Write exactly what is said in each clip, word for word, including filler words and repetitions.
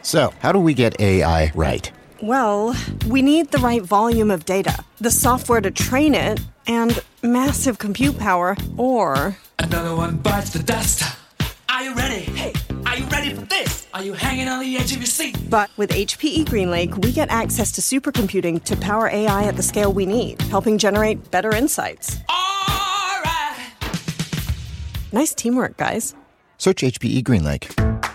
So, how do we get A I right? Well, we need the right volume of data, the software to train it, and massive compute power, or... Another one bites the dust. Are you ready? Hey, are you ready for this? Are you hanging on the edge of your seat? But with H P E GreenLake, we get access to supercomputing to power A I at the scale we need, helping generate better insights. All right. Nice teamwork, guys. Search H P E GreenLake.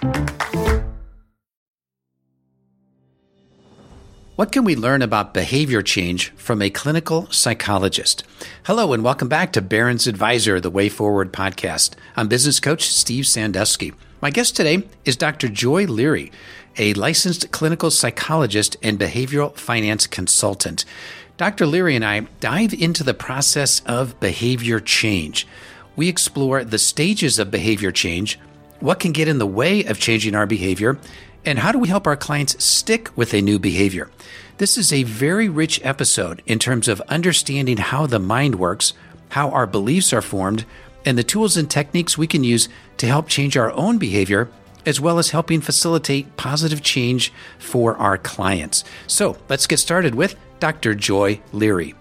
What can we learn about behavior change from a clinical psychologist? Hello, and welcome back to Barron's Advisor, the Way Forward podcast. I'm business coach Steve Sandusky. My guest today is Doctor Joy Leary, a licensed clinical psychologist and behavioral finance consultant. Doctor Leary and I dive into the process of behavior change. We explore the stages of behavior change, what can get in the way of changing our behavior, and how do we help our clients stick with a new behavior? This is a very rich episode in terms of understanding how the mind works, how our beliefs are formed, and the tools and techniques we can use to help change our own behavior, as well as helping facilitate positive change for our clients. So let's get started with Doctor Joy Leary.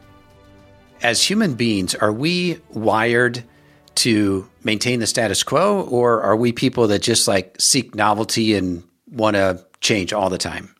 As human beings, are we wired to maintain the status quo, or are we people that just like seek novelty and want to change all the time?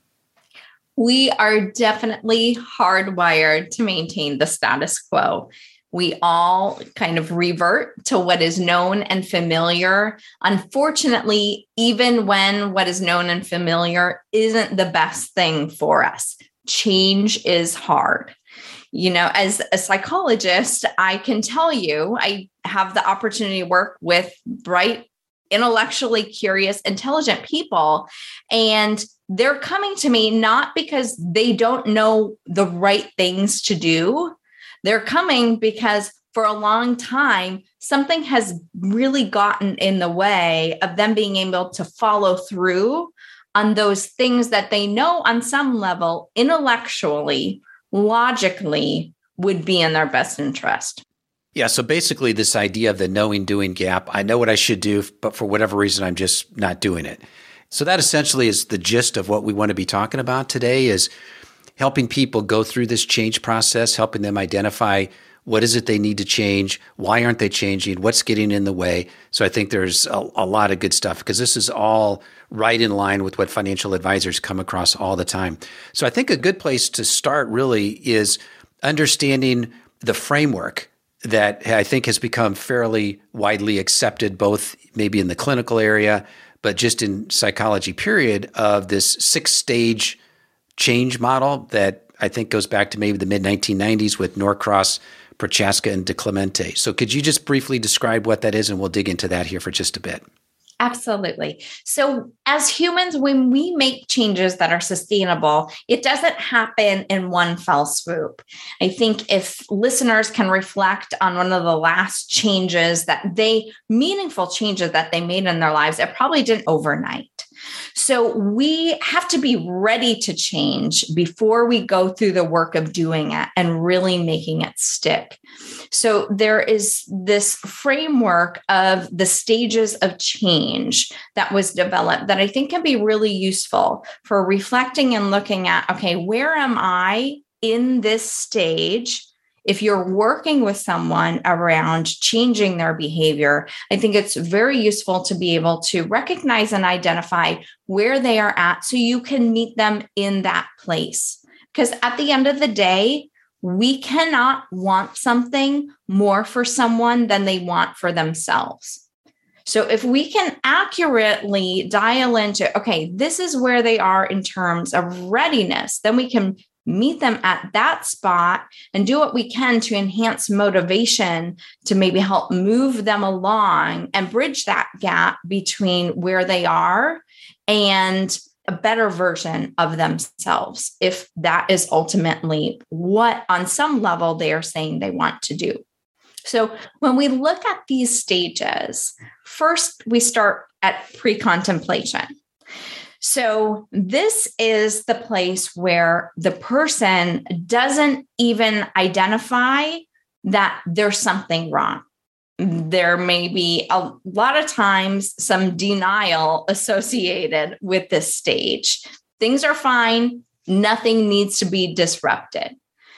We are definitely hardwired to maintain the status quo. We all kind of revert to what is known and familiar. Unfortunately, even when what is known and familiar isn't the best thing for us, change is hard. You know, as a psychologist, I can tell you, I have the opportunity to work with bright, intellectually curious, intelligent people. And they're coming to me not because they don't know the right things to do. They're coming because for a long time, something has really gotten in the way of them being able to follow through on those things that they know on some level, intellectually, logically, would be in their best interest. Yeah, so basically this idea of the knowing-doing gap, I know what I should do, but for whatever reason, I'm just not doing it. So that essentially is the gist of what we want to be talking about today, is helping people go through this change process, helping them identify what is it they need to change, why aren't they changing, what's getting in the way. So I think there's a, a lot of good stuff, because this is all right in line with what financial advisors come across all the time. So I think a good place to start really is understanding the framework that I think has become fairly widely accepted, both maybe in the clinical area, but just in psychology period, of this six-stage change model that I think goes back to maybe the mid nineteen nineties with Norcross, Prochaska, and DeClemente. So could you just briefly describe what that is, and we'll dig into that here for just a bit. Absolutely. So as humans, when we make changes that are sustainable, it doesn't happen in one fell swoop. I think if listeners can reflect on one of the last changes that they, meaningful changes that they made in their lives, it probably didn't overnight. So we have to be ready to change before we go through the work of doing it and really making it stick. So there is this framework of the stages of change that was developed that I think can be really useful for reflecting and looking at, okay, where am I in this stage? If you're working with someone around changing their behavior, I think it's very useful to be able to recognize and identify where they are at so you can meet them in that place. Because at the end of the day, we cannot want something more for someone than they want for themselves. So if we can accurately dial into, okay, this is where they are in terms of readiness, then we can meet them at that spot and do what we can to enhance motivation to maybe help move them along and bridge that gap between where they are and a better version of themselves, if that is ultimately what on some level they are saying they want to do. So when we look at these stages, first we start at pre-contemplation. So this is the place where the person doesn't even identify that there's something wrong. there may be a lot of times some denial associated with this stage. Things are fine. Nothing needs to be disrupted.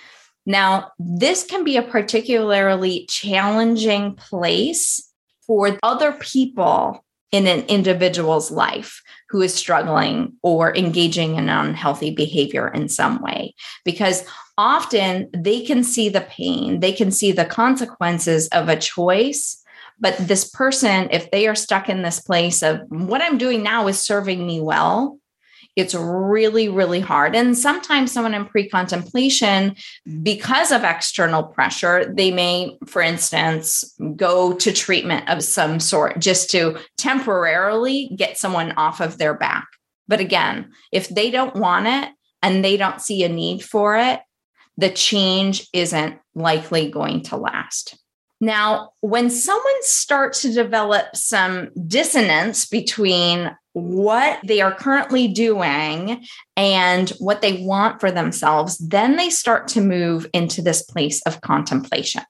Now, this can be a particularly challenging place for other people in an individual's life who is struggling or engaging in unhealthy behavior in some way, because often they can see the pain, they can see the consequences of a choice. But this person, if they are stuck in this place of what I'm doing now is serving me well, it's really, really hard. And sometimes someone in pre-contemplation, because of external pressure, they may, for instance, go to treatment of some sort just to temporarily get someone off of their back. But again, if they don't want it and they don't see a need for it, the change isn't likely going to last. Now, when someone starts to develop some dissonance between what they are currently doing and what they want for themselves, then they start to move into this place of contemplation.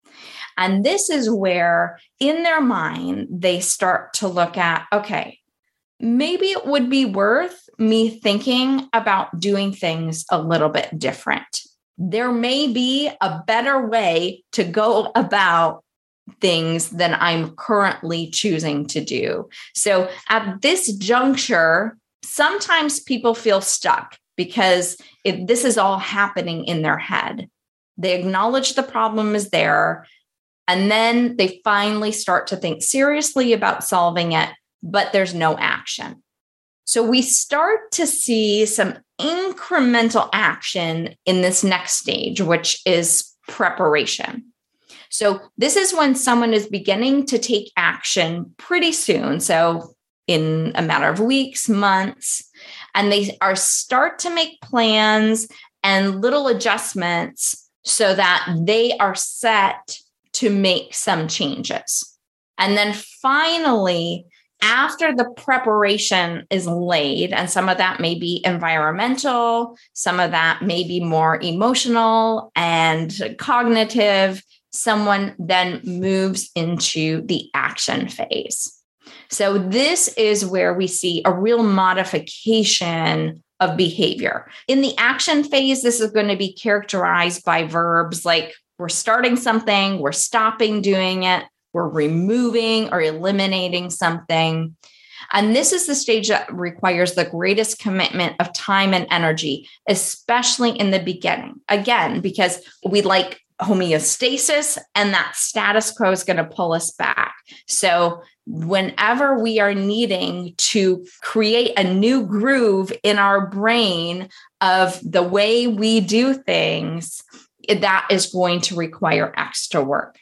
And this is where in their mind, they start to look at, okay, maybe it would be worth me thinking about doing things a little bit different. There may be a better way to go about things than I'm currently choosing to do. So at this juncture, sometimes people feel stuck because if this is all happening in their head. They acknowledge the problem is there, and then they finally start to think seriously about solving it, but there's no action. So we start to see some incremental action in this next stage, which is preparation. So this is when someone is beginning to take action pretty soon. So in a matter of weeks, months, and they are start to make plans and little adjustments so that they are set to make some changes. And then finally, after the preparation is laid, and some of that may be environmental, some of that may be more emotional and cognitive, someone then moves into the action phase. So this is where we see a real modification of behavior. In the action phase, this is going to be characterized by verbs like we're starting something, we're stopping doing it, we're removing or eliminating something. And this is the stage that requires the greatest commitment of time and energy, especially in the beginning. Again, because we like homeostasis and that status quo is going to pull us back. So whenever we are needing to create a new groove in our brain of the way we do things, that is going to require extra work.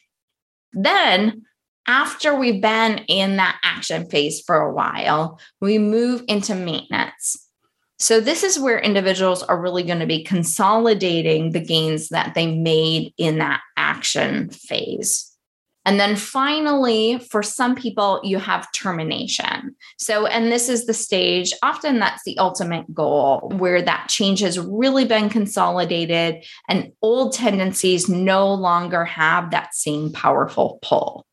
Then, after we've been in that action phase for a while, we move into maintenance. So this is where individuals are really going to be consolidating the gains that they made in that action phase. And then finally, for some people, you have termination. So, and this is the stage, often that's the ultimate goal, where that change has really been consolidated and old tendencies no longer have that same powerful pull.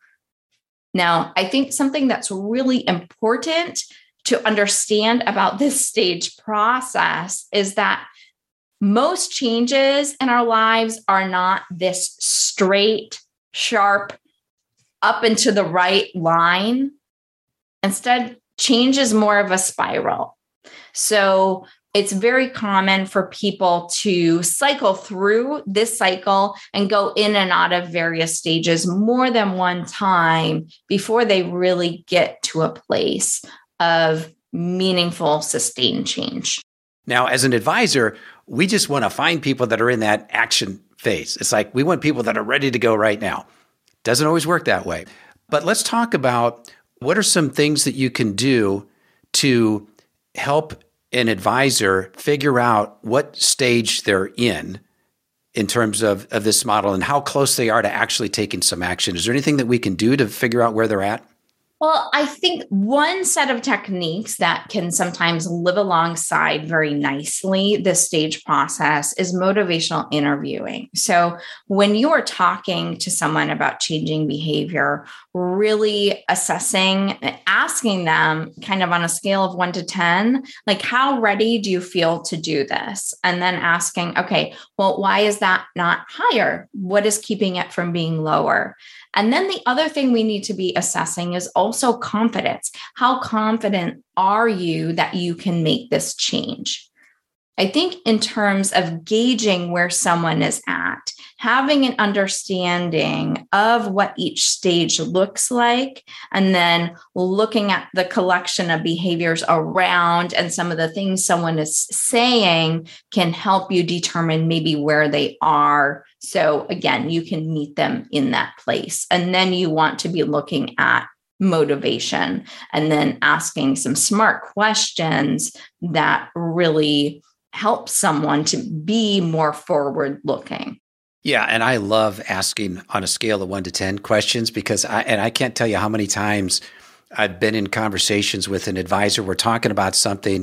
Now, I think something that's really important to understand about this stage process is that most changes in our lives are not this straight, sharp, up and to the right line. Instead, change is more of a spiral. So it's very common for people to cycle through this cycle and go in and out of various stages more than one time before they really get to a place of meaningful, sustained change. Now, as an advisor, we just want to find people that are in that action phase. It's like we want people that are ready to go right now. Doesn't always work that way. But let's talk about what are some things that you can do to help an advisor figure out what stage they're in in terms of, of this model and how close they are to actually taking some action. Is there anything that we can do to figure out where they're at? Well, I think one set of techniques that can sometimes live alongside very nicely this stage process is motivational interviewing. So when you are talking to someone about changing behavior, really assessing, asking them kind of on a scale of one to ten, like, how ready do you feel to do this? And then asking, okay, well, why is that not higher? What is keeping it from being lower? And then the other thing we need to be assessing is also confidence. How confident are you that you can make this change? I think in terms of gauging where someone is at, having an understanding of what each stage looks like, and then looking at the collection of behaviors around and some of the things someone is saying can help you determine maybe where they are. So again, you can meet them in that place. And then you want to be looking at motivation and then asking some smart questions that really help someone to be more forward looking. Yeah. And I love asking on a scale of one to ten questions because I, and I can't tell you how many times I've been in conversations with an advisor. We're talking about something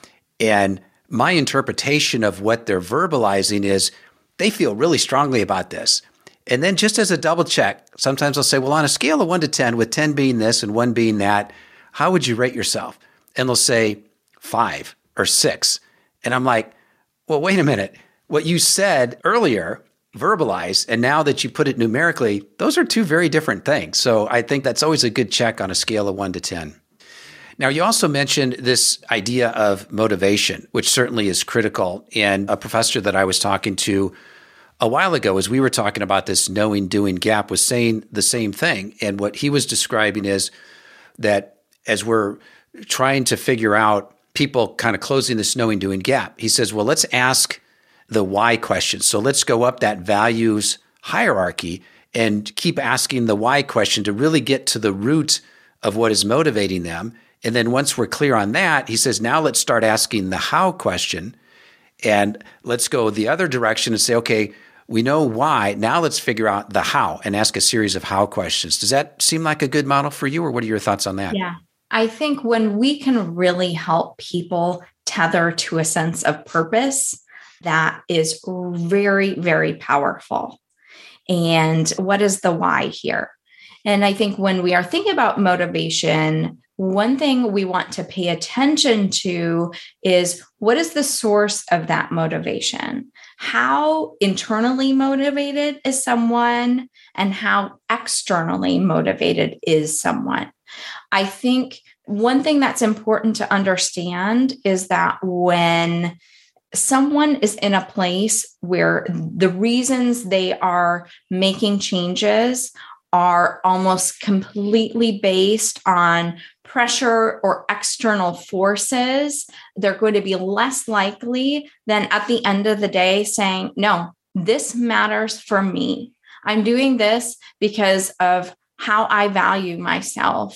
and my interpretation of what they're verbalizing is they feel really strongly about this. And then just as a double check, sometimes I'll say, well, on a scale of one to ten, with ten being this and one being that, how would you rate yourself? And they'll say five or six. And I'm like, well, wait a minute. What you said earlier, verbalized, and now that you put it numerically, those are two very different things. So I think that's always a good check on a scale of one to ten. Now, you also mentioned this idea of motivation, which certainly is critical. And a professor that I was talking to a while ago, as we were talking about this knowing doing gap, was saying the same thing. And what he was describing is that as we're trying to figure out people kind of closing this knowing doing gap, he says, well, let's ask the why question. So let's go up that values hierarchy and keep asking the why question to really get to the root of what is motivating them. And then once we're clear on that, he says, now let's start asking the how question. And let's go the other direction and say, okay, we know why. Now let's figure out the how and ask a series of how questions. Does that seem like a good model for you, or what are your thoughts on that? Yeah. I think when we can really help people tether to a sense of purpose, that is very, very powerful. And what is the why here? And I think when we are thinking about motivation, one thing we want to pay attention to is what is the source of that motivation? How internally motivated is someone and how externally motivated is someone? I think one thing that's important to understand is that when someone is in a place where the reasons they are making changes are almost completely based on pressure or external forces, they're going to be less likely than at the end of the day saying, no, this matters for me. I'm doing this because of how I value myself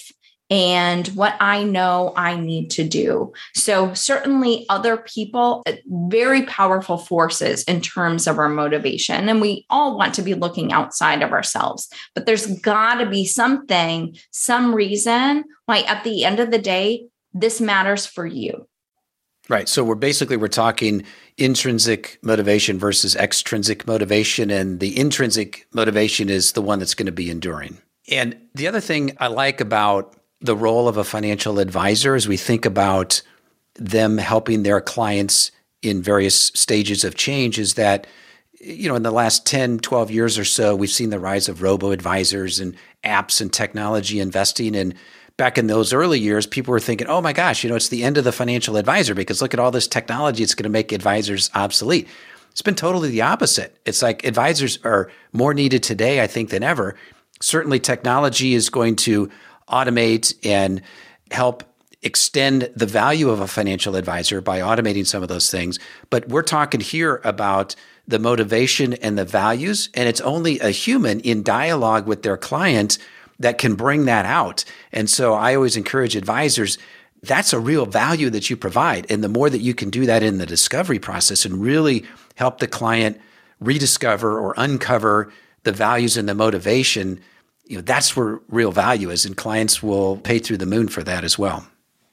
and what I know I need to do. So certainly other people, very powerful forces in terms of our motivation. And we all want to be looking outside of ourselves, but there's got to be something, some reason why at the end of the day, this matters for you. Right. So we're basically, we're talking intrinsic motivation versus extrinsic motivation. And the intrinsic motivation is the one that's going to be enduring. And the other thing I like about the role of a financial advisor as we think about them helping their clients in various stages of change is that, you know, in the last ten, twelve years or so, we've seen the rise of robo-advisors and apps and technology investing. And back in those early years, people were thinking, oh my gosh, you know, it's the end of the financial advisor because look at all this technology. It's going to make advisors obsolete. It's been totally the opposite. It's like advisors are more needed today, I think, than ever. Certainly technology is going to automate and help extend the value of a financial advisor by automating some of those things. But we're talking here about the motivation and the values, and it's only a human in dialogue with their client that can bring that out. And so I always encourage advisors, that's a real value that you provide. And the more that you can do that in the discovery process and really help the client rediscover or uncover the values and the motivation, you know, that's where real value is, and clients will pay through the moon for that as well.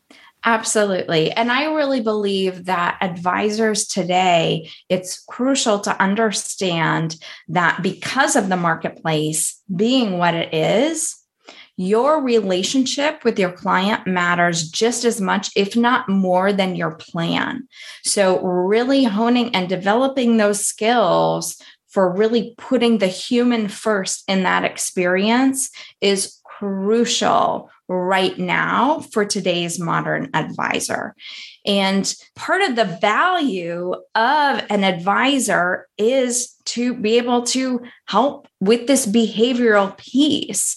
Absolutely. And I really believe that advisors today, it's crucial to understand that because of the marketplace being what it is, your relationship with your client matters just as much, if not more, than your plan. So really honing and developing those skills for really putting the human first in that experience is crucial right now for today's modern advisor. And part of the value of an advisor is to be able to help with this behavioral piece.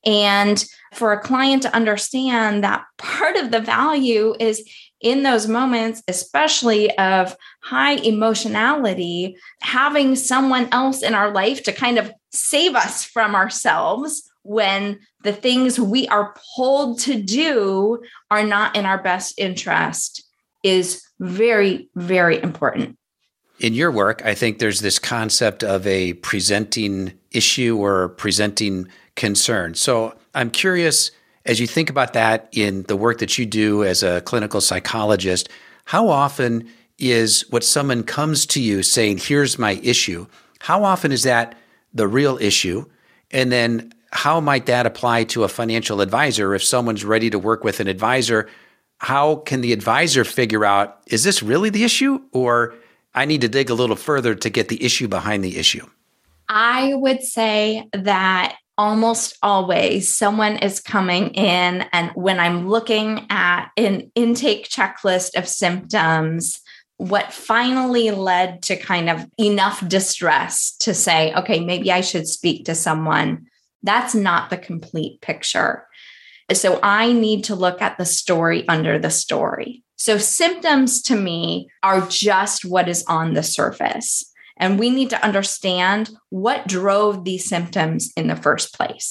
And for a client to understand that part of the value is in those moments, especially of high emotionality, having someone else in our life to kind of save us from ourselves when the things we are pulled to do are not in our best interest is very, very important. In your work, I think there's this concept of a presenting issue or presenting concern. So I'm curious, as you think about that in the work that you do as a clinical psychologist, how often is what someone comes to you saying, here's my issue, how often is that the real issue? And then how might that apply to a financial advisor? If someone's ready to work with an advisor, how can the advisor figure out, is this really the issue? Or I need to dig a little further to get the issue behind the issue? I would say that almost always someone is coming in, and when I'm looking at an intake checklist of symptoms, what finally led to kind of enough distress to say, okay, maybe I should speak to someone, that's not the complete picture. So I need to look at the story under the story. So symptoms to me are just what is on the surface. And we need to understand what drove these symptoms in the first place.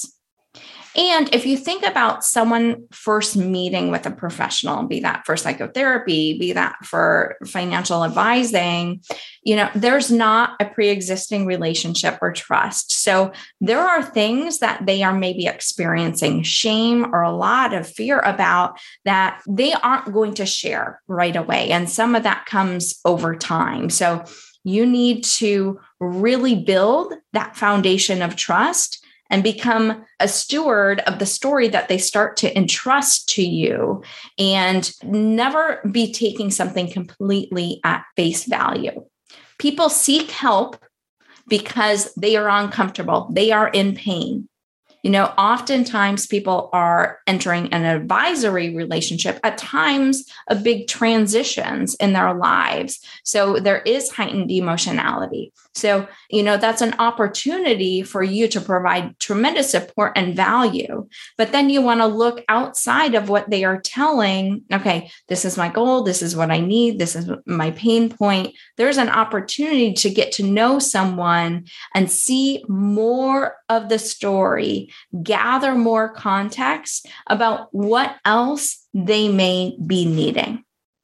And if you think about someone first meeting with a professional, be that for psychotherapy, be that for financial advising, you know, there's not a pre-existing relationship or trust. So there are things that they are maybe experiencing shame or a lot of fear about that they aren't going to share right away. And some of that comes over time. So you need to really build that foundation of trust and become a steward of the story that they start to entrust to you, and never be taking something completely at face value. People seek help because they are uncomfortable. They are in pain. You know, oftentimes people are entering an advisory relationship at times of big transitions in their lives. So there is heightened emotionality. So, you know, that's an opportunity for you to provide tremendous support and value. But then you want to look outside of what they are telling. Okay, this is my goal. This is what I need. This is my pain point. There's an opportunity to get to know someone and see more of the story, gather more context about what else they may be needing.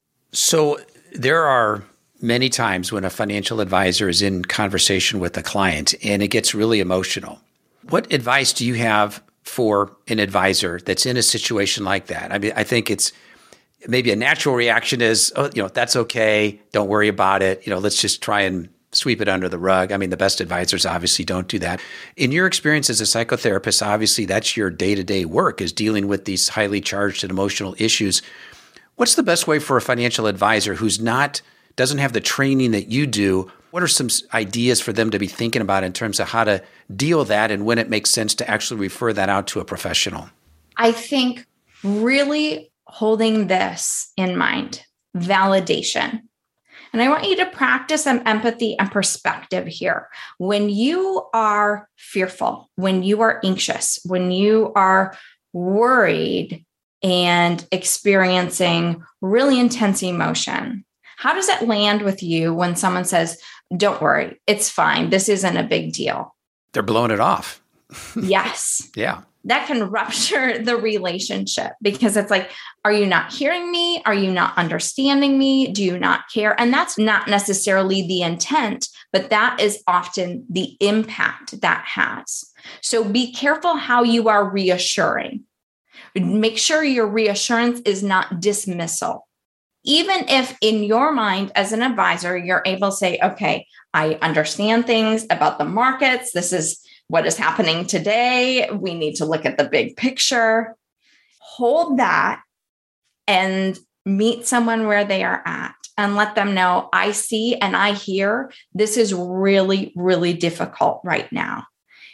So there are many times when a financial advisor is in conversation with a client and it gets really emotional. What advice do you have for an advisor that's in a situation like that? I mean, I think it's maybe a natural reaction is, oh, you know, that's okay. Don't worry about it. You know, let's just try and sweep it under the rug. I mean, the best advisors obviously don't do that. In your experience as a psychotherapist, obviously that's your day-to-day work, is dealing with these highly charged and emotional issues. What's the best way for a financial advisor who's not, doesn't have the training that you do? What are some ideas for them to be thinking about in terms of how to deal with that and when it makes sense to actually refer that out to a professional? I think really holding this in mind, validation. And I want you to practice some empathy and perspective here. When you are fearful, when you are anxious, when you are worried and experiencing really intense emotion, how does it land with you when someone says, don't worry, it's fine, this isn't a big deal? They're blowing it off. Yes. Yeah. that can rupture the relationship because it's like, are you not hearing me? Are you not understanding me? Do you not care? And that's not necessarily the intent, but that is often the impact that has. So be careful how you are reassuring. Make sure your reassurance is not dismissal. Even if in your mind as an advisor, you're able to say, okay, I understand things about the markets. This is what is happening today. We need to look at the big picture. Hold that and meet someone where they are at and let them know, I see and I hear this is really, really difficult right now.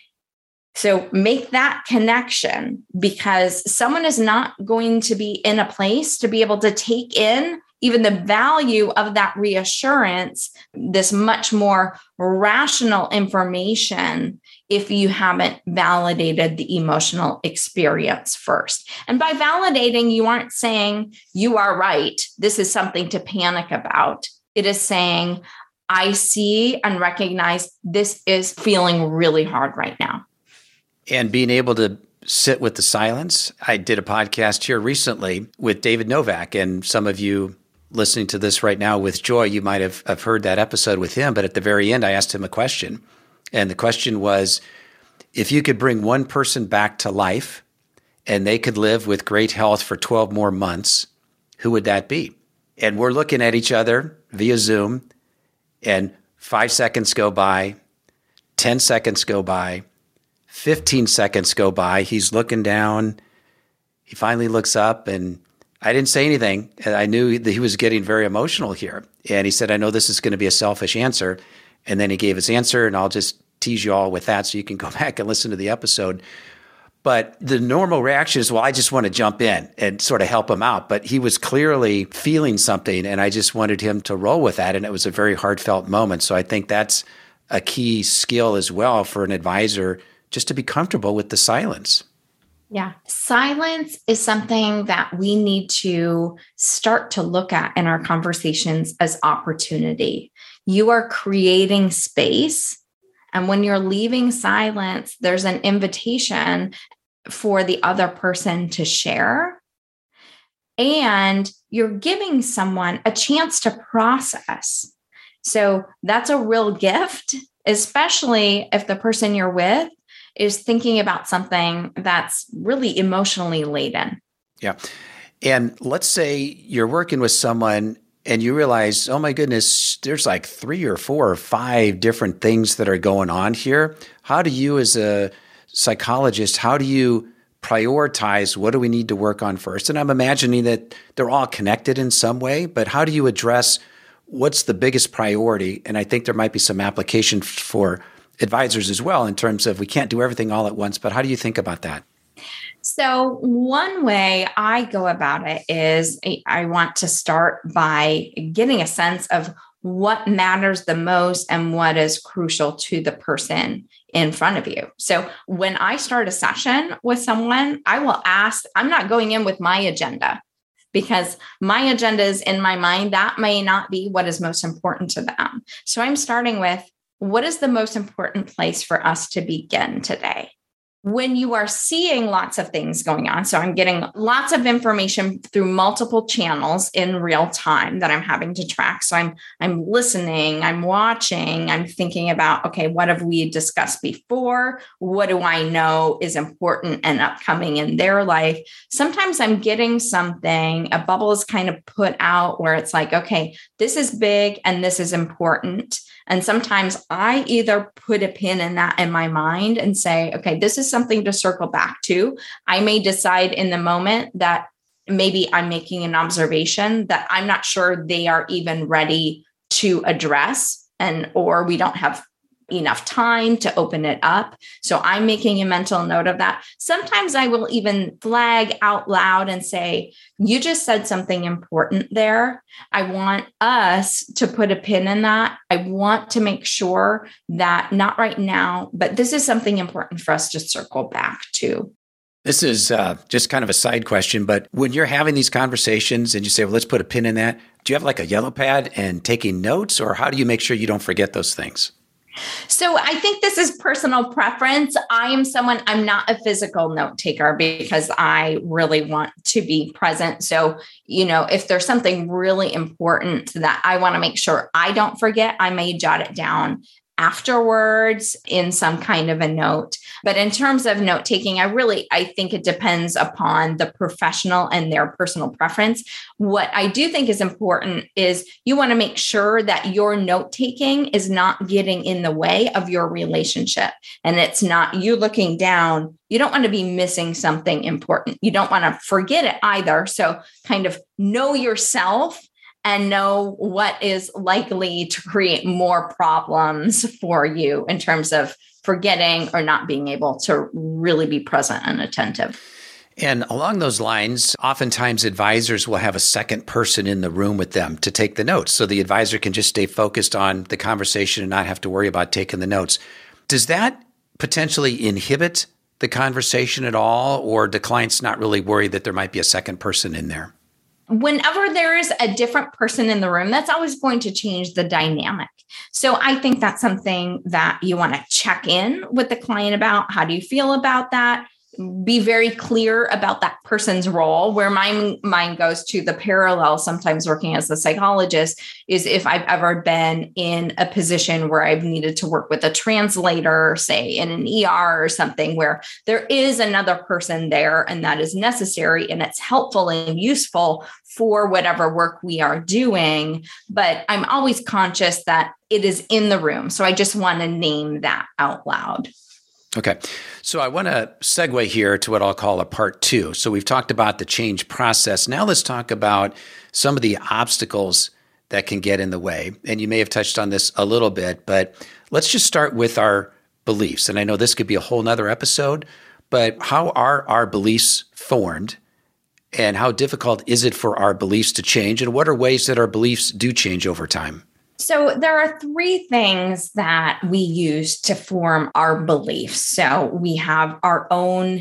So make that connection because someone is not going to be in a place to be able to take in even the value of that reassurance, this much more rational information if you haven't validated the emotional experience first. And by validating, you aren't saying you are right. This is something to panic about. It is saying, I see and recognize this is feeling really hard right now. And being able to sit with the silence. I did a podcast here recently with David Novak, and some of you listening to this right now with joy, you might have, have heard that episode with him. But at the very end, I asked him a question. And the question was, if you could bring one person back to life and they could live with great health for twelve more months, who would that be? And we're looking at each other via Zoom, and five seconds go by, ten seconds go by, fifteen seconds go by. He's looking down. He finally looks up, and I didn't say anything. I knew that he was getting very emotional here. And he said, I know this is going to be a selfish answer. And then he gave his answer, and I'll just tease you all with that so you can go back and listen to the episode. But the normal reaction is, well, I just want to jump in and sort of help him out. But he was clearly feeling something, and I just wanted him to roll with that. And it was a very heartfelt moment. So I think that's a key skill as well for an advisor, just to be comfortable with the silence. Yeah. Silence is something that we need to start to look at in our conversations as opportunity. You are creating space. And when you're leaving silence, there's an invitation for the other person to share. And you're giving someone a chance to process. So that's a real gift, especially if the person you're with is thinking about something that's really emotionally laden. Yeah. And let's say you're working with someone and you realize, oh my goodness, there's like three or four or five different things that are going on here. How do you, as a psychologist, how do you prioritize what do we need to work on first? And I'm imagining that they're all connected in some way, but how do you address what's the biggest priority? And I think there might be some application for advisors as well in terms of we can't do everything all at once, but how do you think about that? So one way I go about it is I want to start by getting a sense of what matters the most and what is crucial to the person in front of you. So when I start a session with someone, I will ask, I'm not going in with my agenda because my agenda is in my mind. That may not be what is most important to them. So I'm starting with, what is the most important place for us to begin today? When you are seeing lots of things going on, so I'm getting lots of information through multiple channels in real time that I'm having to track. So I'm I'm listening, I'm watching, I'm thinking about, okay, what have we discussed before? What do I know is important and upcoming in their life? Sometimes I'm getting something, a bubble is kind of put out where it's like, okay, this is big and this is important. And sometimes I either put a pin in that in my mind and say, okay, this is something to circle back to. I may decide in the moment that maybe I'm making an observation that I'm not sure they are even ready to address, and or we don't have enough time to open it up. So I'm making a mental note of that. Sometimes I will even flag out loud and say, you just said something important there. I want us to put a pin in that. I want to make sure that not right now, but this is something important for us to circle back to. This is uh, just kind of a side question, but when you're having these conversations and you say, well, let's put a pin in that, do you have like a yellow pad and taking notes, or how do you make sure you don't forget those things? So I think this is personal preference. I am someone, I'm not a physical note taker because I really want to be present. So, you know, if there's something really important that I want to make sure I don't forget, I may jot it down afterwards in some kind of a note. But in terms of note taking, I really, I think it depends upon the professional and their personal preference. What I do think is important is you want to make sure that your note taking is not getting in the way of your relationship. And it's not you looking down. You don't want to be missing something important. You don't want to forget it either. So kind of know yourself and know what is likely to create more problems for you in terms of forgetting or not being able to really be present and attentive. And along those lines, oftentimes advisors will have a second person in the room with them to take the notes. So the advisor can just stay focused on the conversation and not have to worry about taking the notes. Does that potentially inhibit the conversation at all? Or do clients not really worry that there might be a second person in there? Whenever there is a different person in the room, that's always going to change the dynamic. So I think that's something that you want to check in with the client about. How do you feel about that? Be very clear about that person's role. Where my mind goes to the parallel, sometimes working as a psychologist, is if I've ever been in a position where I've needed to work with a translator, say in an E R or something, where there is another person there and that is necessary and it's helpful and useful for whatever work we are doing. But I'm always conscious that it is in the room. So I just want to name that out loud. Okay. So I want to segue here to what I'll call a part two. So we've talked about the change process. Now let's talk about some of the obstacles that can get in the way. And you may have touched on this a little bit, but let's just start with our beliefs. And I know this could be a whole nother episode, but how are our beliefs formed? And how difficult is it for our beliefs to change? And what are ways that our beliefs do change over time? So there are three things that we use to form our beliefs. So we have our own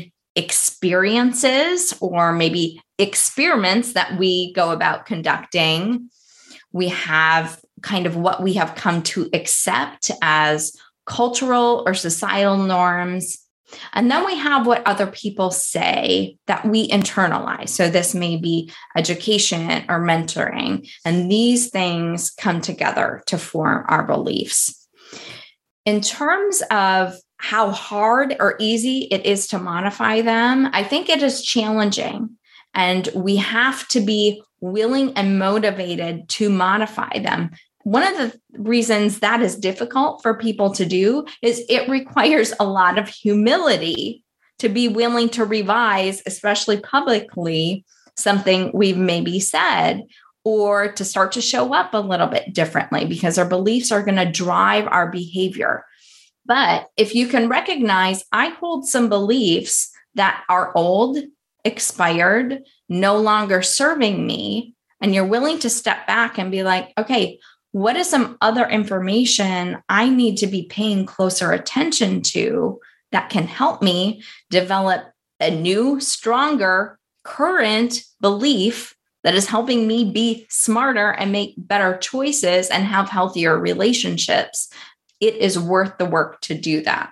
experiences or maybe experiments that we go about conducting. We have kind of what we have come to accept as cultural or societal norms. And then we have what other people say that we internalize. So this may be education or mentoring. And these things come together to form our beliefs. In terms of how hard or easy it is to modify them, I think it is challenging. And we have to be willing and motivated to modify them. One of the reasons that is difficult for people to do is it requires a lot of humility to be willing to revise, especially publicly, something we've maybe said, or to start to show up a little bit differently because our beliefs are going to drive our behavior. But if you can recognize, I hold some beliefs that are old, expired, no longer serving me, and you're willing to step back and be like, okay, what is some other information I need to be paying closer attention to that can help me develop a new, stronger, current belief that is helping me be smarter and make better choices and have healthier relationships? It is worth the work to do that.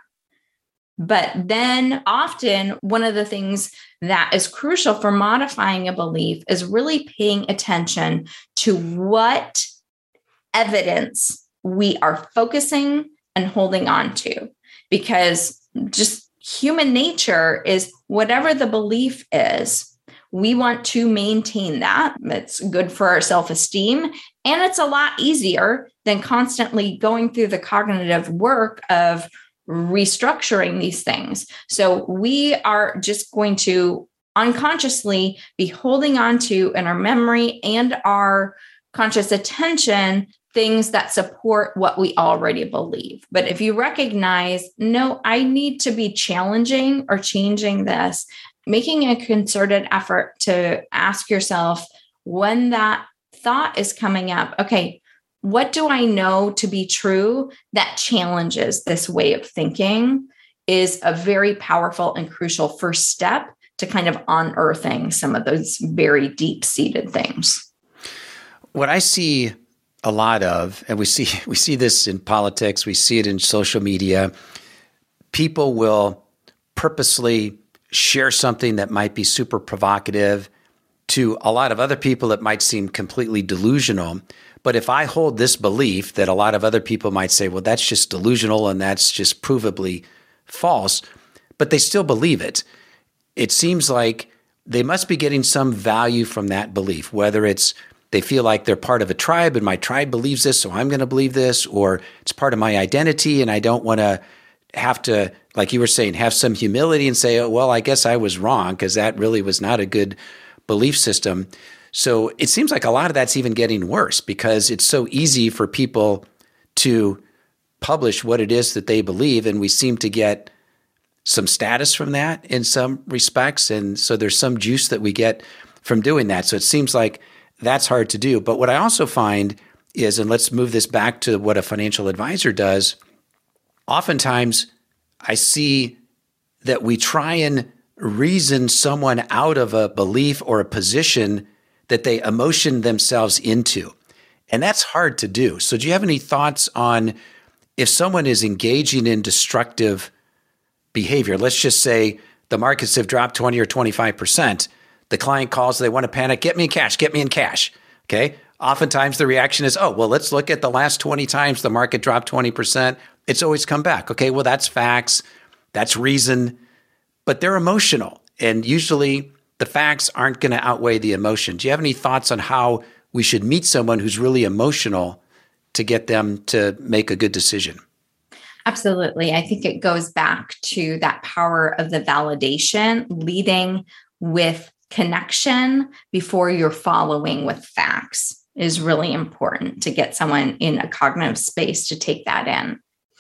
But then often one of the things that is crucial for modifying a belief is really paying attention to what evidence we are focusing and holding on to, because just human nature is whatever the belief is, we want to maintain that. It's good for our self-esteem. And it's a lot easier than constantly going through the cognitive work of restructuring these things. So we are just going to unconsciously be holding on to in our memory and our conscious attention things that support what we already believe. But if you recognize, no, I need to be challenging or changing this, making a concerted effort to ask yourself when that thought is coming up, okay, what do I know to be true that challenges this way of thinking is a very powerful and crucial first step to kind of unearthing some of those very deep-seated things. What I see a lot of, and we see we see this in politics, we see it in social media, people will purposely share something that might be super provocative. To a lot of other people, it might seem completely delusional. But if I hold this belief that a lot of other people might say, well, that's just delusional and that's just provably false, but they still believe it, it seems like they must be getting some value from that belief, whether it's they feel like they're part of a tribe and my tribe believes this, so I'm going to believe this, or it's part of my identity and I don't want to have to, like you were saying, have some humility and say, oh, well, I guess I was wrong because that really was not a good belief system. So it seems like a lot of that's even getting worse because it's so easy for people to publish what it is that they believe, and we seem to get some status from that in some respects. And so there's some juice that we get from doing that. So it seems like that's hard to do. But what I also find is, and let's move this back to what a financial advisor does, oftentimes I see that we try and reason someone out of a belief or a position that they emotion themselves into. And that's hard to do. So do you have any thoughts on if someone is engaging in destructive behavior? Let's just say the markets have dropped twenty or twenty-five percent. The client calls, they want to panic, get me in cash, get me in cash. Okay. Oftentimes the reaction is, oh, well, let's look at the last twenty times the market dropped twenty percent. It's always come back. Okay. Well, that's facts. That's reason. But they're emotional. And usually the facts aren't going to outweigh the emotion. Do you have any thoughts on how we should meet someone who's really emotional to get them to make a good decision? Absolutely. I think it goes back to that power of the validation, leading with connection before you're following with facts is really important to get someone in a cognitive space to take that in.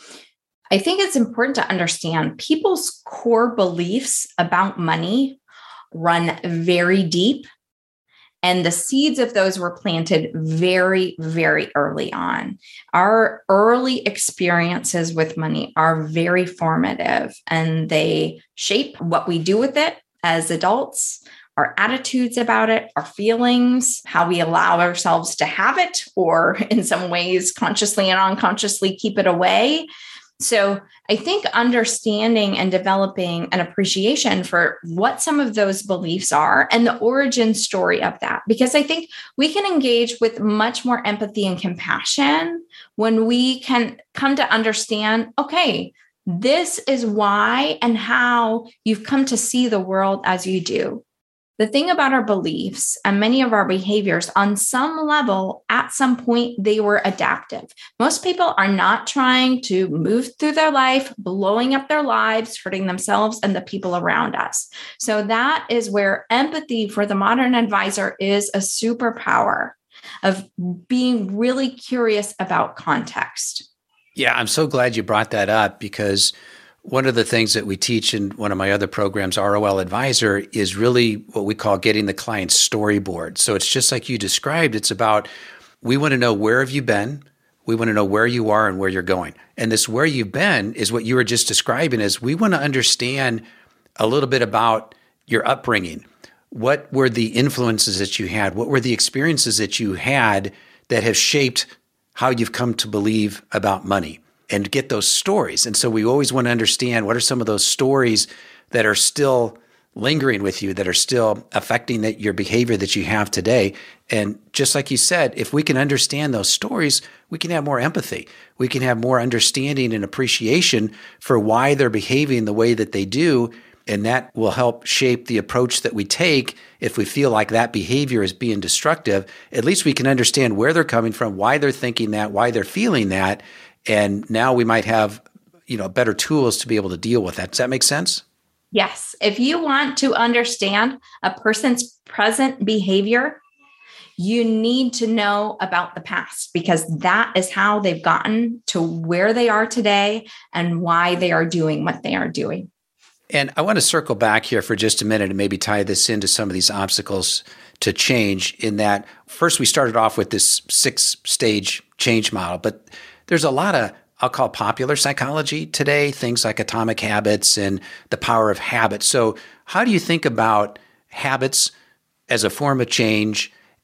I think it's important to understand people's core beliefs about money run very deep, and the seeds of those were planted very, very early on. Our early experiences with money are very formative, and they shape what we do with it as adults, our attitudes about it, our feelings, how we allow ourselves to have it, or in some ways, consciously and unconsciously keep it away. So I think understanding and developing an appreciation for what some of those beliefs are and the origin story of that, because I think we can engage with much more empathy and compassion when we can come to understand, okay, this is why and how you've come to see the world as you do. The thing about our beliefs and many of our behaviors, on some level, at some point, they were adaptive. Most people are not trying to move through their life, blowing up their lives, hurting themselves and the people around us. So that is where empathy for the modern advisor is a superpower of being really curious about context. Yeah, I'm so glad you brought that up, because one of the things that we teach in one of my other programs, R O L Advisor, is really what we call getting the client's storyboard. So it's just like you described. It's about, we want to know, where have you been? We want to know where you are and where you're going. And this where you've been is what you were just describing, is we want to understand a little bit about your upbringing. What were the influences that you had? What were the experiences that you had that have shaped how you've come to believe about money? And get those stories. And so we always want to understand, what are some of those stories that are still lingering with you, that are still affecting that your behavior that you have today. And just like you said, if we can understand those stories, we can have more empathy. We can have more understanding and appreciation for why they're behaving the way that they do. And that will help shape the approach that we take. If we feel like that behavior is being destructive, at least we can understand where they're coming from, why they're thinking that, why they're feeling that. And now we might have, you know, better tools to be able to deal with that. Does that make sense? Yes. If you want to understand a person's present behavior, you need to know about the past, because that is how they've gotten to where they are today and why they are doing what they are doing. And I want to circle back here for just a minute and maybe tie this into some of these obstacles to change, in that first we started off with this six-stage change model, but there's a lot of, I'll call popular psychology today, things like atomic habits and the power of habit. So how do you think about habits as a form of change,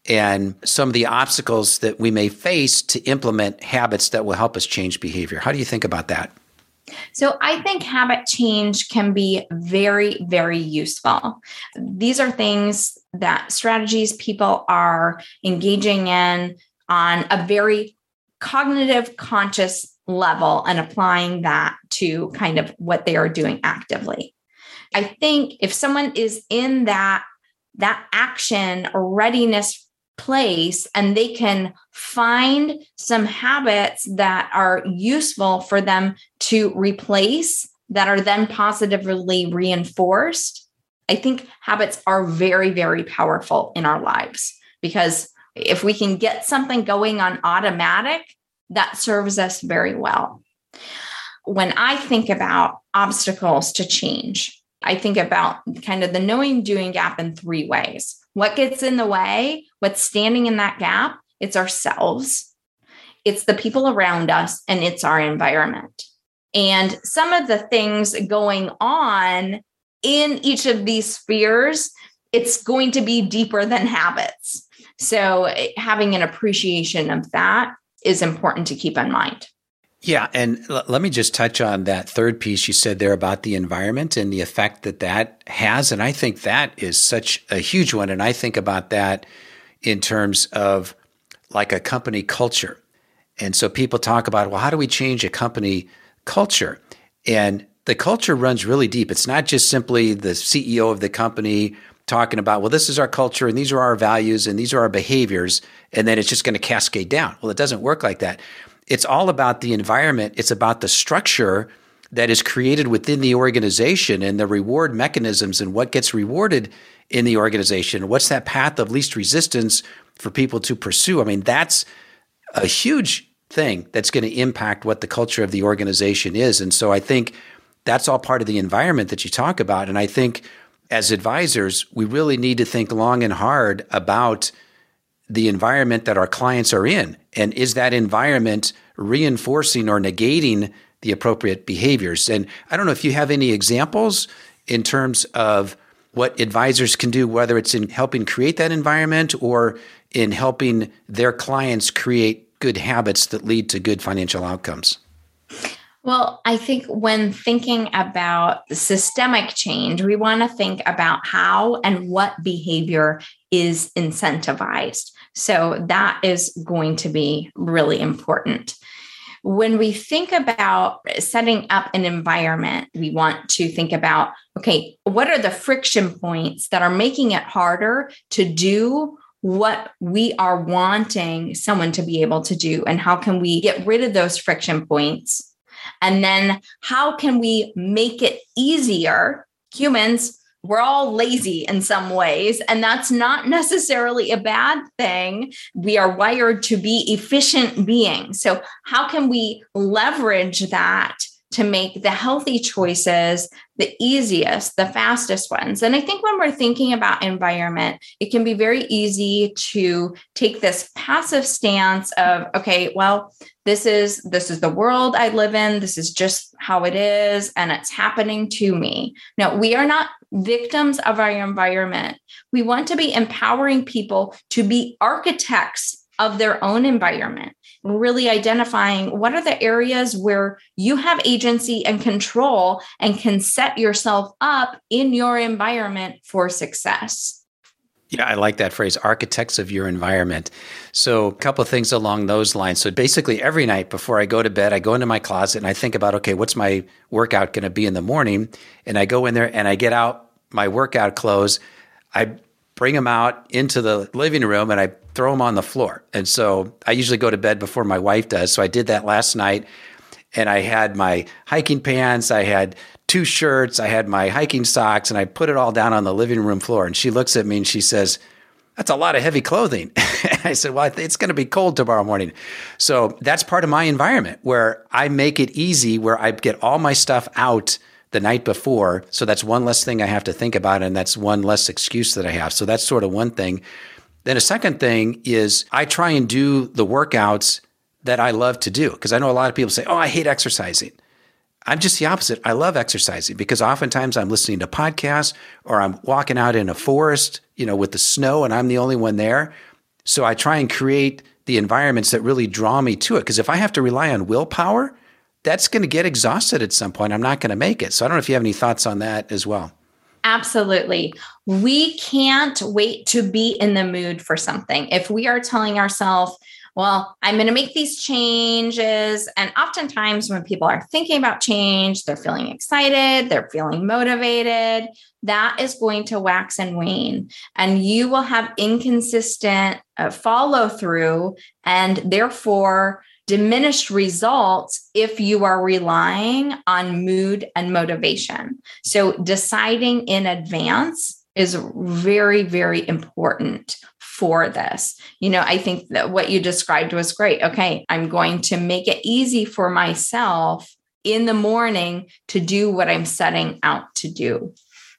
and some of the obstacles that we may face to implement habits that will help us change behavior. How do you think about that? So I think habit change can be very, very useful. These are things that strategies people are engaging in on a very cognitive, conscious level and applying that to kind of what they are doing actively. I think if someone is in that, that action or readiness place and they can find some habits that are useful for them to replace that are then positively reinforced, I think habits are very, very powerful in our lives, because if we can get something going on automatic, that serves us very well. When I think about obstacles to change, I think about kind of the knowing doing gap in three ways. What gets in the way? What's standing in that gap? It's ourselves, it's the people around us, and it's our environment. And some of the things going on in each of these spheres, it's going to be deeper than habits. So having an appreciation of that is important to keep in mind. Yeah. And l- let me just touch on that third piece you said there about the environment and the effect that that has. And I think that is such a huge one. And I think about that in terms of like a company culture. And so people talk about, well, how do we change a company culture? And the culture runs really deep. It's not just simply the C E O of the company talking about, well, this is our culture and these are our values and these are our behaviors, and then it's just going to cascade down. Well, it doesn't work like that. It's all about the environment. It's about the structure that is created within the organization and the reward mechanisms and what gets rewarded in the organization. What's that path of least resistance for people to pursue? I mean, that's a huge thing that's going to impact what the culture of the organization is. And so I think that's all part of the environment that you talk about. And I think as advisors, we really need to think long and hard about the environment that our clients are in. And is that environment reinforcing or negating the appropriate behaviors? And I don't know if you have any examples in terms of what advisors can do, whether it's in helping create that environment or in helping their clients create good habits that lead to good financial outcomes. Well, I think when thinking about systemic change, we want to think about how and what behavior is incentivized. So that is going to be really important. When we think about setting up an environment, we want to think about, okay, what are the friction points that are making it harder to do what we are wanting someone to be able to do? And how can we get rid of those friction points? And then how can we make it easier? Humans, we're all lazy in some ways, and that's not necessarily a bad thing. We are wired to be efficient beings. So how can we leverage that to make the healthy choices the easiest, the fastest ones? And I think when we're thinking about environment, it can be very easy to take this passive stance of, okay, well, this is this is the world I live in. This is just how it is, and it's happening to me. No, we are not victims of our environment. We want to be empowering people to be architects of their own environment, really identifying what are the areas where you have agency and control and can set yourself up in your environment for success. Yeah, I like that phrase, architects of your environment. So a couple of things along those lines. So basically every night before I go to bed, I go into my closet and I think about, okay, what's my workout going to be in the morning? And I go in there and I get out my workout clothes. I bring them out into the living room and I throw them on the floor. And so I usually go to bed before my wife does. So I did that last night, and I had my hiking pants, I had two shirts, I had my hiking socks, and I put it all down on the living room floor. And she looks at me and she says, "That's a lot of heavy clothing." I said, "Well, it's going to be cold tomorrow morning." So that's part of my environment where I make it easy, where I get all my stuff out the night before. So that's one less thing I have to think about, and that's one less excuse that I have. So that's sort of one thing. Then a second thing is I try and do the workouts that I love to do, because I know a lot of people say, "Oh, I hate exercising." I'm just the opposite. I love exercising because oftentimes I'm listening to podcasts or I'm walking out in a forest, you know, with the snow and I'm the only one there. So I try and create the environments that really draw me to it. Because if I have to rely on willpower, that's going to get exhausted at some point. I'm not going to make it. So I don't know if you have any thoughts on that as well. Absolutely. We can't wait to be in the mood for something. If we are telling ourselves, well, I'm going to make these changes. And oftentimes when people are thinking about change, they're feeling excited, they're feeling motivated. That is going to wax and wane. And you will have inconsistent uh, follow through and therefore diminished results if you are relying on mood and motivation. So deciding in advance is very, very important for this. You know, I think that what you described was great. Okay, I'm going to make it easy for myself in the morning to do what I'm setting out to do.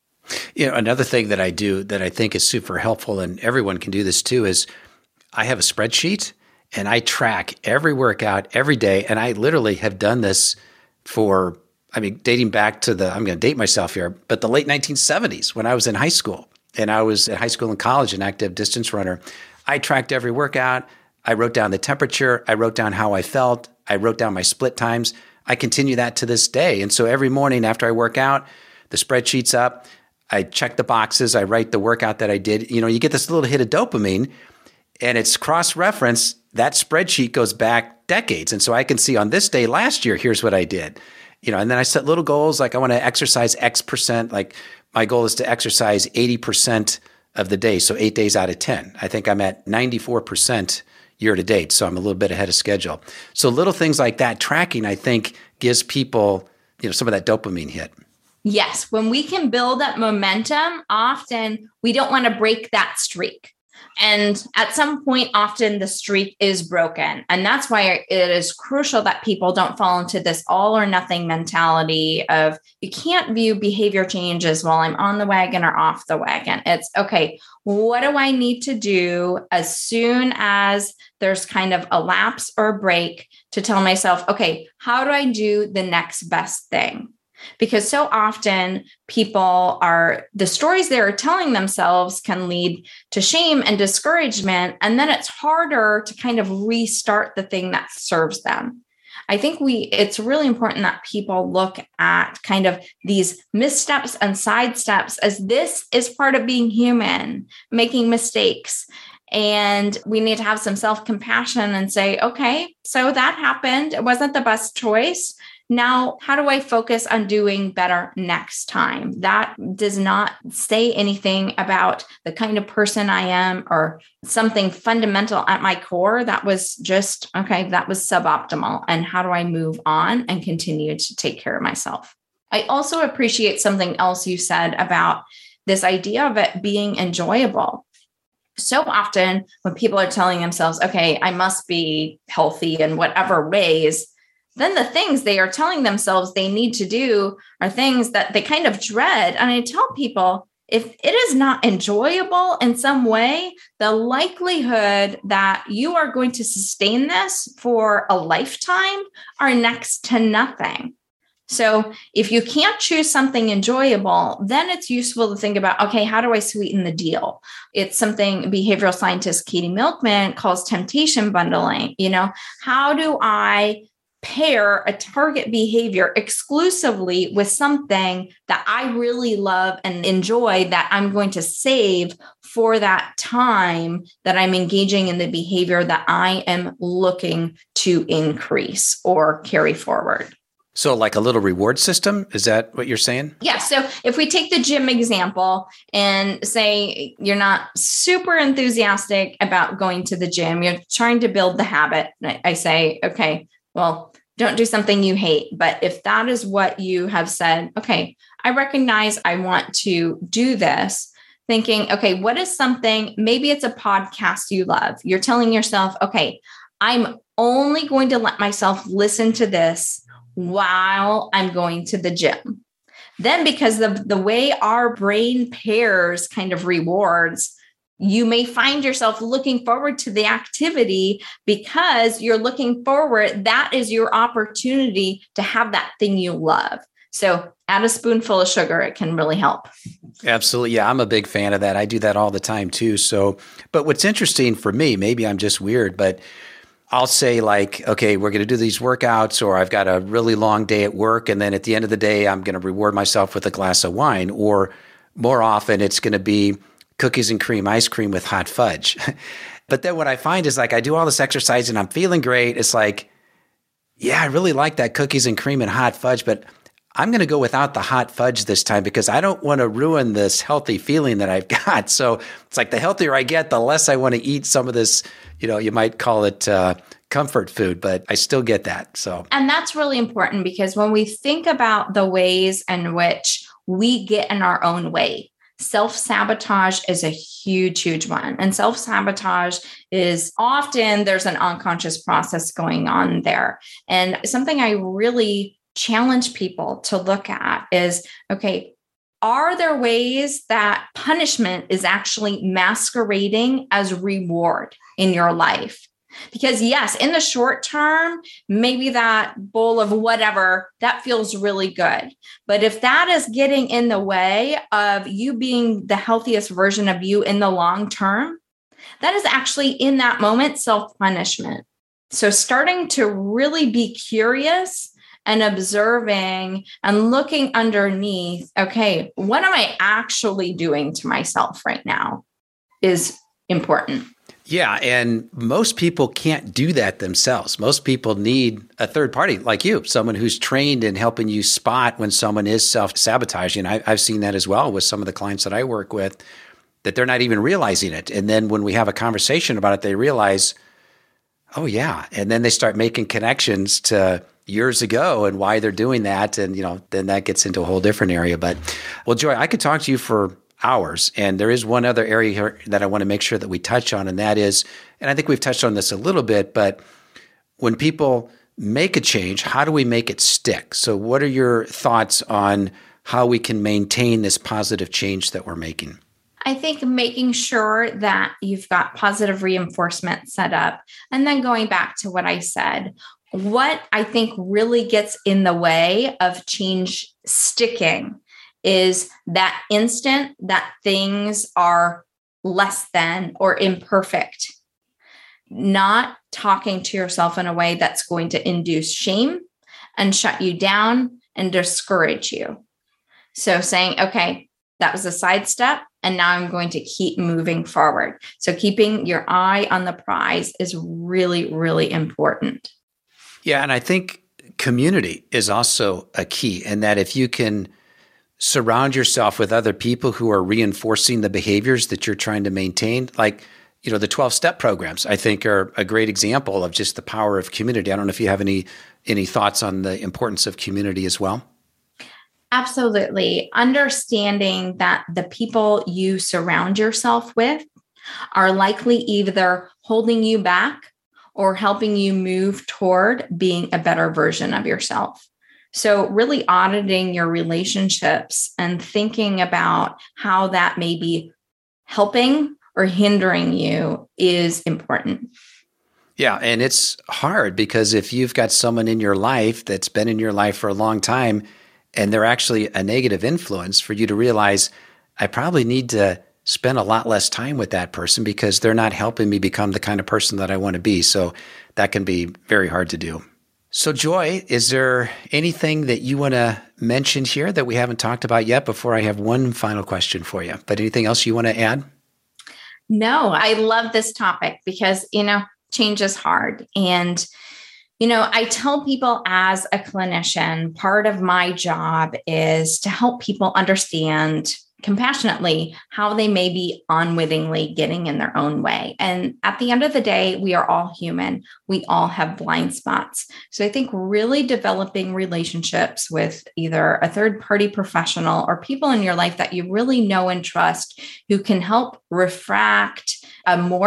You know, another thing that I do that I think is super helpful, and everyone can do this too, is I have a spreadsheet and I track every workout every day. And I literally have done this for, I mean, dating back to the, I'm going to date myself here, but the late nineteen seventies when I was in high school. And I was at high school and college, an active distance runner. I tracked every workout. I wrote down the temperature. I wrote down how I felt. I wrote down my split times. I continue that to this day. And so every morning after I work out, the spreadsheet's up. I check the boxes. I write the workout that I did. You know, you get this little hit of dopamine and it's cross-referenced. That spreadsheet goes back decades. And so I can see on this day last year, here's what I did. You know, and then I set little goals like I want to exercise X percent. Like my goal is to exercise eighty percent of the day. So eight days out of ten. I think I'm at ninety-four percent year to date. So I'm a little bit ahead of schedule. So little things like that tracking, I think, gives people, you know, some of that dopamine hit. Yes. When we can build up momentum, often we don't want to break that streak. And at some point, often the streak is broken. And that's why it is crucial that people don't fall into this all or nothing mentality of you can't view behavior changes while I'm on the wagon or off the wagon. It's okay, what do I need to do as soon as there's kind of a lapse or a break to tell myself, okay, how do I do the next best thing? Because so often people are, the stories they're telling themselves can lead to shame and discouragement. And then it's harder to kind of restart the thing that serves them. I think we, it's really important that people look at kind of these missteps and sidesteps as this is part of being human, making mistakes. And we need to have some self-compassion and say, okay, so that happened. It wasn't the best choice. Now, how do I focus on doing better next time? That does not say anything about the kind of person I am or something fundamental at my core. That was just, okay, that was suboptimal. And how do I move on and continue to take care of myself? I also appreciate something else you said about this idea of it being enjoyable. So often when people are telling themselves, okay, I must be healthy in whatever ways, then the things they are telling themselves they need to do are things that they kind of dread. And I tell people, if it is not enjoyable in some way, the likelihood that you are going to sustain this for a lifetime are next to nothing. So if you can't choose something enjoyable, then it's useful to think about, okay, how do I sweeten the deal? It's something behavioral scientist Katie Milkman calls temptation bundling. You know, how do I pair a target behavior exclusively with something that I really love and enjoy that I'm going to save for that time that I'm engaging in the behavior that I am looking to increase or carry forward? So like a little reward system, is that what you're saying? Yeah. So if we take the gym example and say you're not super enthusiastic about going to the gym, you're trying to build the habit. I say, okay, well, don't do something you hate. But if that is what you have said, okay, I recognize I want to do this, thinking, okay, what is something, maybe it's a podcast you love. You're telling yourself, okay, I'm only going to let myself listen to this while I'm going to the gym. Then because of the way our brain pairs kind of rewards, you may find yourself looking forward to the activity because you're looking forward. That is your opportunity to have that thing you love. So add a spoonful of sugar. It can really help. Absolutely. Yeah, I'm a big fan of that. I do that all the time too. So, but what's interesting for me, maybe I'm just weird, but I'll say like, okay, we're going to do these workouts, or I've got a really long day at work. And then at the end of the day, I'm going to reward myself with a glass of wine, or more often it's going to be cookies and cream ice cream with hot fudge. But then what I find is like, I do all this exercise and I'm feeling great. It's like, yeah, I really like that cookies and cream and hot fudge, but I'm going to go without the hot fudge this time because I don't want to ruin this healthy feeling that I've got. So it's like the healthier I get, the less I want to eat some of this, you know, you might call it uh, comfort food, but I still get that. So, and that's really important because when we think about the ways in which we get in our own way, self-sabotage is a huge, huge one. And self-sabotage is often there's an unconscious process going on there. And something I really challenge people to look at is, okay, are there ways that punishment is actually masquerading as reward in your life? Because yes, in the short term, maybe that bowl of whatever, that feels really good. But if that is getting in the way of you being the healthiest version of you in the long term, that is actually in that moment self-punishment. So starting to really be curious and observing and looking underneath, okay, what am I actually doing to myself right now is important. Yeah. And most people can't do that themselves. Most people need a third party like you, someone who's trained in helping you spot when someone is self-sabotaging. I, I've seen that as well with some of the clients that I work with, that they're not even realizing it. And then when we have a conversation about it, they realize, oh yeah. And then they start making connections to years ago and why they're doing that. And, you know, then that gets into a whole different area. But well, Joy, I could talk to you for hours. And there is one other area here that I want to make sure that we touch on. And that is, and I think we've touched on this a little bit, but when people make a change, how do we make it stick? So what are your thoughts on how we can maintain this positive change that we're making? I think making sure that you've got positive reinforcement set up. And then going back to what I said, what I think really gets in the way of change sticking is that instant that things are less than or imperfect. Not talking to yourself in a way that's going to induce shame and shut you down and discourage you. So saying, okay, that was a sidestep, and now I'm going to keep moving forward. So keeping your eye on the prize is really, really important. Yeah. And I think community is also a key, and that if you can surround yourself with other people who are reinforcing the behaviors that you're trying to maintain, like, you know, the twelve-step programs, I think are a great example of just the power of community. I don't know if you have any any thoughts on the importance of community as well. Absolutely. Understanding that the people you surround yourself with are likely either holding you back or helping you move toward being a better version of yourself. So really auditing your relationships and thinking about how that may be helping or hindering you is important. Yeah. And it's hard because if you've got someone in your life that's been in your life for a long time and they're actually a negative influence, for you to realize I probably need to spend a lot less time with that person because they're not helping me become the kind of person that I want to be. So that can be very hard to do. So Joy, is there anything that you want to mention here that we haven't talked about yet before I have one final question for you? But anything else you want to add? No, I love this topic because, you know, change is hard. And, you know, I tell people as a clinician, part of my job is to help people understand compassionately how they may be unwittingly getting in their own way. And at the end of the day, we are all human. We all have blind spots. So I think really developing relationships with either a third-party professional or people in your life that you really know and trust who can help refract a more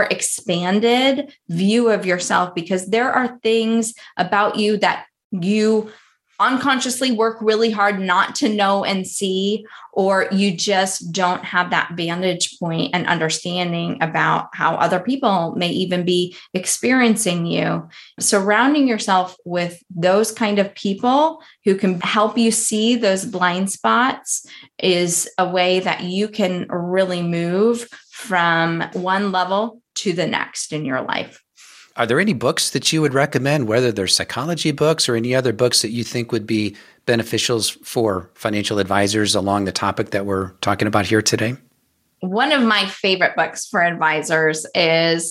expanded view of yourself, because there are things about you that you unconsciously work really hard not to know and see, or you just don't have that vantage point and understanding about how other people may even be experiencing you. Surrounding yourself with those kind of people who can help you see those blind spots is a way that you can really move from one level to the next in your life. Are there any books that you would recommend, whether they're psychology books or any other books that you think would be beneficial for financial advisors along the topic that we're talking about here today? One of my favorite books for advisors is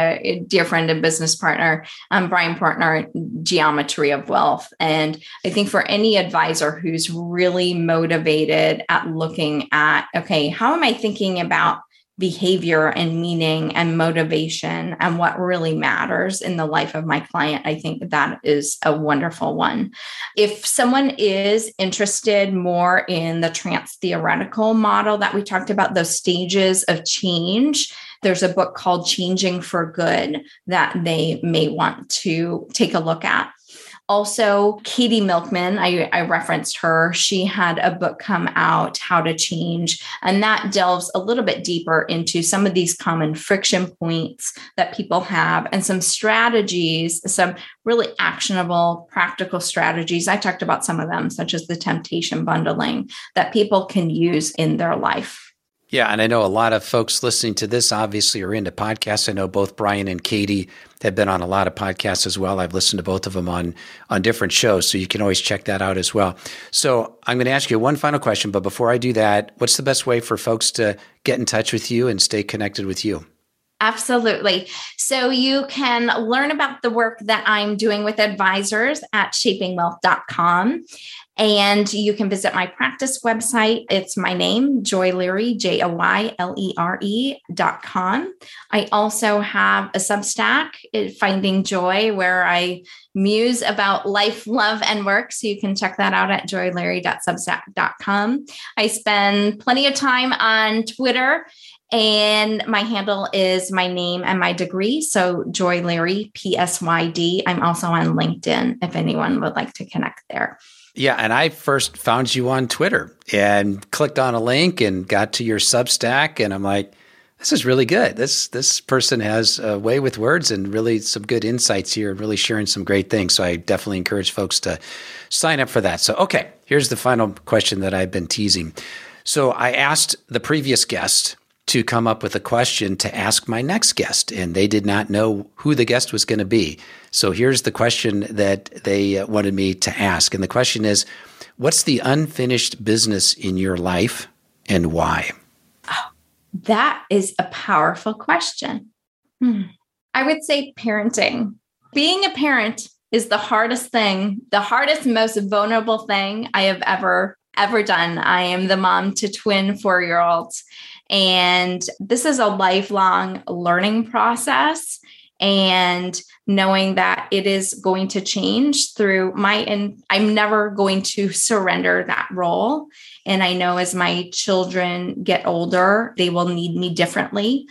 a dear friend and business partner, um, Brian Portner, Geometry of Wealth. And I think for any advisor who's really motivated at looking at, okay, how am I thinking about behavior and meaning and motivation and what really matters in the life of my client, I think that is a wonderful one. If someone is interested more in the trans theoretical model that we talked about, those stages of change, there's a book called Changing for Good that they may want to take a look at. Also, Katie Milkman, I, I referenced her. She had a book come out, How to Change, and that delves a little bit deeper into some of these common friction points that people have and some strategies, some really actionable, practical strategies. I talked about some of them, such as the temptation bundling that people can use in their life. Yeah, and I know a lot of folks listening to this obviously are into podcasts. I know both Brian and Katie have been on a lot of podcasts as well. I've listened to both of them on, on different shows, so you can always check that out as well. So I'm going to ask you one final question, but before I do that, what's the best way for folks to get in touch with you and stay connected with you? Absolutely. So you can learn about the work that I'm doing with advisors at shaping wealth dot com. And you can visit my practice website. It's my name, Joy Leary, J O Y L E R E dot com. I also have a Substack, Finding Joy, where I muse about life, love, and work. So you can check that out at joy leary dot substack dot com. I spend plenty of time on Twitter, and my handle is my name and my degree. So Joy Leary, P S Y D. I'm also on LinkedIn if anyone would like to connect there. Yeah, and I first found you on Twitter and clicked on a link and got to your Substack, and I'm like, this is really good. This this person has a way with words and really some good insights here and really sharing some great things. So I definitely encourage folks to sign up for that. So, okay, here's the final question that I've been teasing. So I asked the previous guest to come up with a question to ask my next guest, and they did not know who the guest was going to be. So here's the question that they wanted me to ask. And the question is, what's the unfinished business in your life and why? Oh, that is a powerful question. Hmm. I would say parenting. Being a parent is the hardest thing, the hardest, most vulnerable thing I have ever, ever done. I am the mom to twin four-year-olds. And this is a lifelong learning process, and knowing that it is going to change through my, and I'm never going to surrender that role. And I know as my children get older, they will need me differently.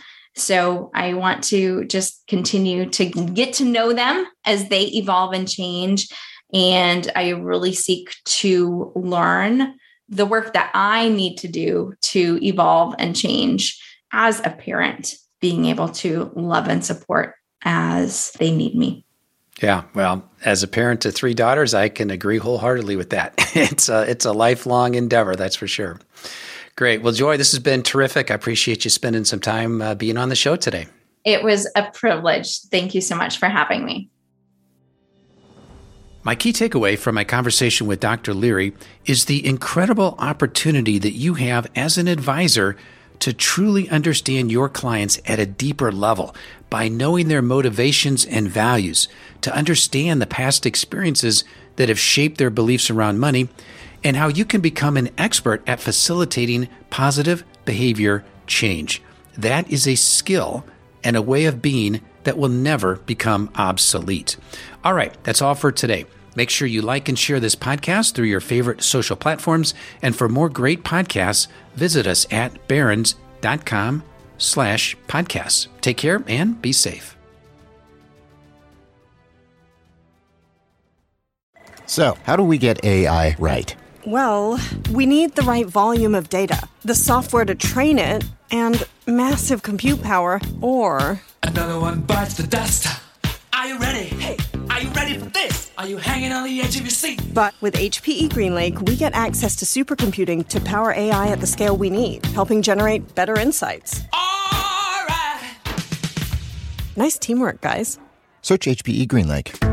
So I want to just continue to get to know them as they evolve and change. And I really seek to learn the work that I need to do to evolve and change as a parent, being able to love and support as they need me. Yeah, well, as a parent to three daughters, I can agree wholeheartedly with that. It's a, it's a lifelong endeavor, that's for sure. Great. Well, Joy, this has been terrific. I appreciate you spending some time uh, being on the show today. It was a privilege. Thank you so much for having me. My key takeaway from my conversation with Doctor Leary is the incredible opportunity that you have as an advisor to truly understand your clients at a deeper level by knowing their motivations and values, to understand the past experiences that have shaped their beliefs around money, and how you can become an expert at facilitating positive behavior change. That is a skill and a way of being that will never become obsolete. All right, that's all for today. Make sure you like and share this podcast through your favorite social platforms. And for more great podcasts, visit us at barons.com slash podcasts. Take care and be safe. So, how do we get A I right? Well, we need the right volume of data, the software to train it, and massive compute power, or... Another one bites the dust. Are you ready? Hey, are you ready for this? Are you hanging on the edge of your seat? But with H P E GreenLake, we get access to supercomputing to power A I at the scale we need, helping generate better insights. All right. Nice teamwork, guys. Search H P E GreenLake.